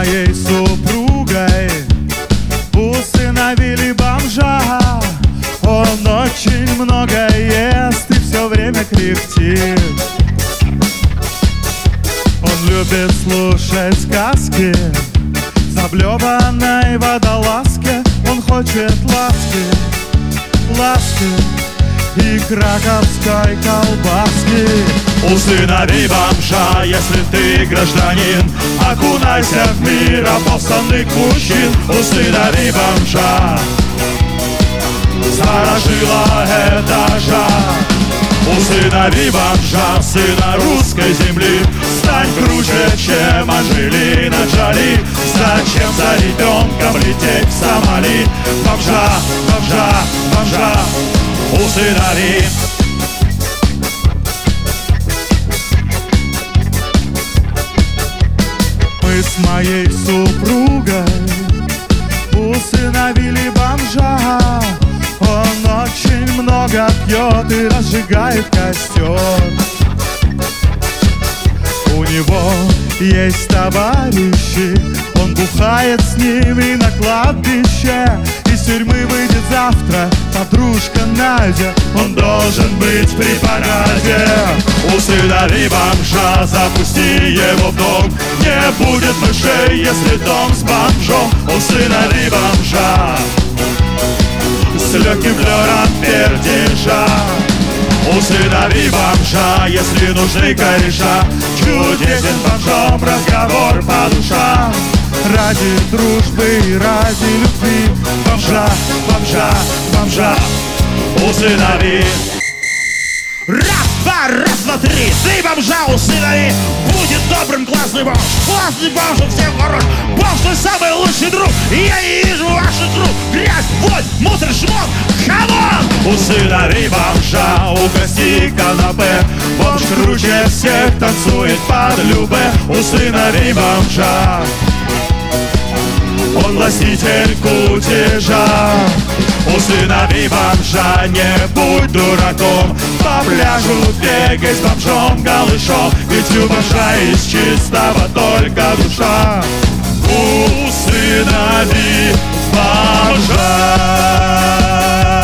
моей супругой усыновили бомжа. Он очень много ест и все время кряхтит. Он любит слушать сказки в заблеванной водолазке. Он хочет ласки, ласки и краковской колбаски. Усынови бомжа, если ты гражданин, окунайся в мир обоссанных мужчин. Усынови бомжа, старожила этажа. Усынови бомжа, сына русской земли. Стань круче, чем Анджелина Джоли. Зачем за ребенком лететь в Сомали? Бомжа, бомжа, бомжа, усынови. Мы с моей супругой усыновили бомжа. Он очень много пьет и разжигает костер. У него есть товарищи, он бухает с ними на кладбище. Из тюрьмы выйдет завтра подружка Надя. Он должен быть при параде. Усынови бомжа, запусти его в дом. Не будет мышей, если дом с бомжом. Усынови бомжа с легким флером пердежа. Усынови бомжа, если нужны кореша. Чудесен бомжом разговор по душам. Ради дружбы и ради любви. Бомжа, бомжа, бомжа, усынови. Раз, два, три, ты бомжа усынови. Будет добрым классный бомж. Классный бомж, у всех хорош. Бомж твой самый лучший друг. Я не вижу ваших рук. Грязь, вонь, мусор, шмот. Камон! Усынови бомжа, угости канапе. Бомж круче всех танцует под любэ. Усынови бомжа, он властитель кутежа. Усынови бомжа, не будь дураком. По пляжу бегай с бомжом голышом. Ведь у бомжа из чистого только душа. Усынови бомжа.